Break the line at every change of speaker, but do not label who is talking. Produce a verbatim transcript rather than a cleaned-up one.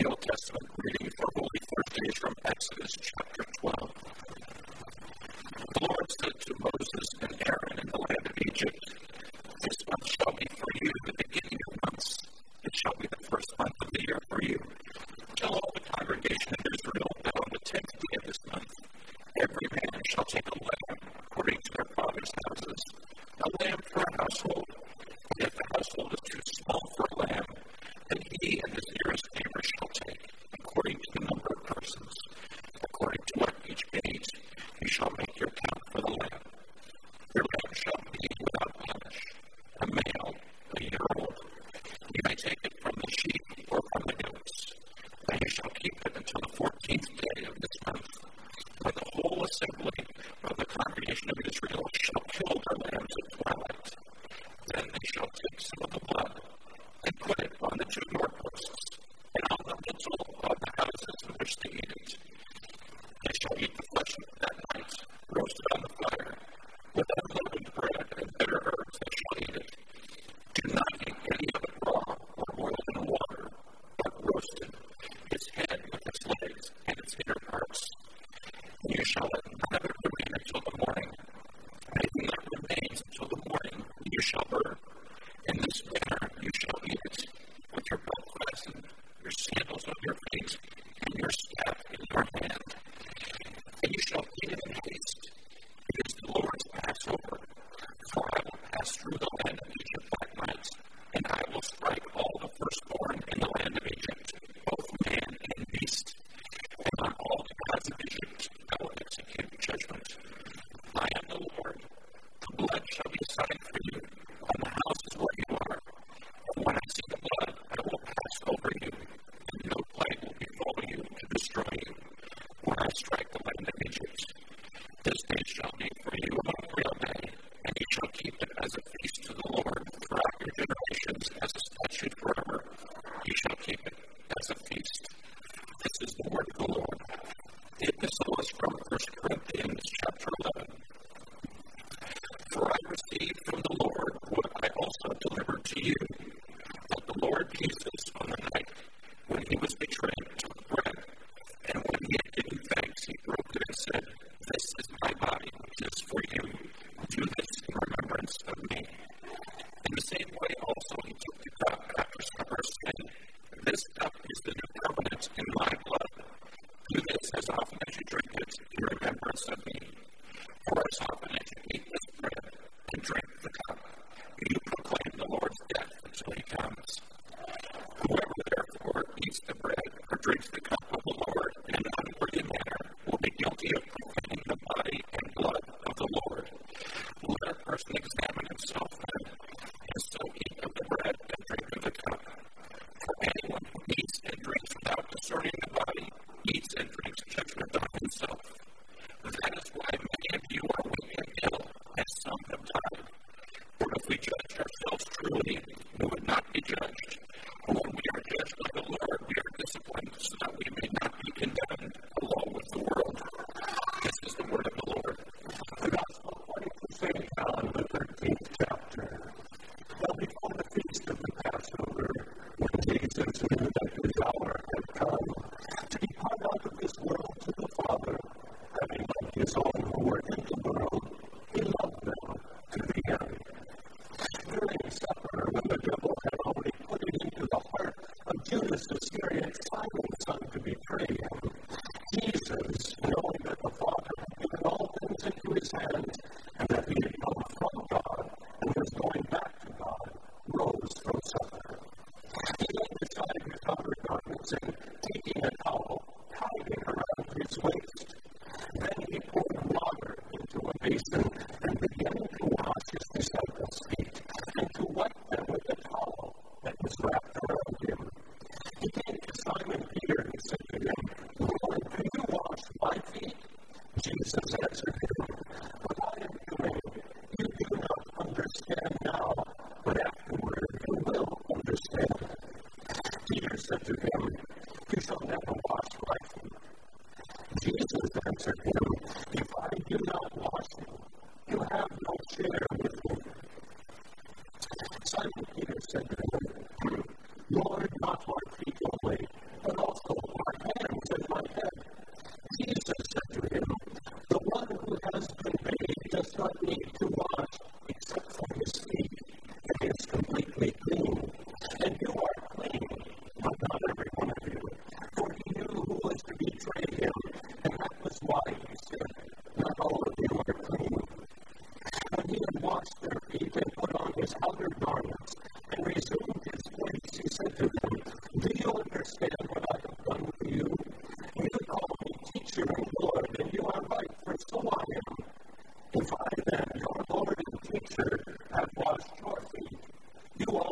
Old Testament reading for Holy Thursday is from Exodus chapter twelve. The Lord said to Moses and Aaron in the land of Egypt, "This month shall be for you the beginning of months. It shall be the first month of the year for you. Tell all the congregation of Israel that on the tenth day of this month, every man shall take a lamb according to their father's houses, a lamb for a household. And if the household is too small for a lamb, then he and his nearest neighbor shall take, according to the number of persons. According to what each ate, you shall make your count for the lamb. Your lamb shall be without blemish, a male, a year old. You may take it from the sheep or from the goats, and you shall keep it until the fourteenth day of this month, when the whole assembly of the congregation of Israel shall kill their lambs at twilight. Then they shall take some of the blood and put it on the two doorposts and on the lintel of the houses in which they eat it. They shall eat the flesh that night, roasted on the fire. With unleavened bread and bitter herbs they shall eat it. Do not eat any of it raw or boiled in water, but roasted, its head with its legs and its inner parts. You shall let none of it remain until the morning. Anything that remains until the morning you shall burn. In this manner you shall eat it, with your belt fastened, your sandals on your feet, and your staff in your hand. And you shall eat it in haste. It is the Lord's Passover. For I will pass through the land of Egypt that night, and I will strike all the firstborn in the land of Egypt, both man and beast. And on all the gods of Egypt I will execute judgment. I am the Lord. The blood shall be a sign for you on the houses where you are. And when I see the blood, I will pass over you, and no plague will befall you to destroy you, when I strike the land of Egypt. This day shall be for you a memorial day, and you shall keep it as a feast to the Lord throughout your generations, as a statute forever. You shall keep it as a feast. This is the word of the Lord. The epistle is from First Corinthians chapter eleven. For I received from the Lord what I also delivered to you, that the Lord Jesus, on the night when he was betrayed, took bread, and when he had given thanks, he broke it and said, "This is my body, which is for you. Do this in remembrance of me." In the same way also he took the cup after supper, saying, "This cup is the new covenant in my blood. Do this as often as you drink it in remembrance of me. For as often as you eat this bread and drink the cup, you proclaim the Lord's death until he comes. Whoever therefore eats the bread or drinks the cup of the Lord in an unworthy manner will be guilty of profaning the body and blood of the Lord. Let a person examine himself then, and so eat of the bread and drink of the cup. For anyone who eats and drinks without discerning the body eats and drinks judgment on himself. That is why many of you are weak and ill, and some have died. For if we judged ourselves truly, we would not be judged. For when we are judged by the Lord, we are disciplined, so that we may not be condemned along with the world. This is the word of the Lord.
The Gospel according to Saint John, the thirteenth chapter. Now before the feast of the Passover, when Jesus knew that his hour had come to depart out of this world to the Father, having loved his own who were in the world, he loved them to the end. During supper, when the devil had already put it into the heart of Judas Iscariot, Simon's son, to betray him, Jesus, knowing that the Father had given all things into his hands, and that he had come from God and was going back to God, rose from supper. He laid aside his outer garments, and taking a towel, tied it around his waist. Then he poured water into a basin and began to wash his disciples' feet, and to wipe them with the towel that was wrapped around him. He came to Simon Peter and said to him, "Lord, do you wash my feet?" Jesus answered him, "What I am doing, you do not understand now, but afterward you will understand." Peter said to him, "You shall never wash my feet." Jesus answered him, "If I do not wash you, you have no share with me." Simon Peter said to him, "Lord, not my feet only, but also resumed his place, he said to them, do you understand what I have done for you? You call me teacher and Lord, and you are right, for so I am. If I then, your Lord and teacher, have washed your feet, you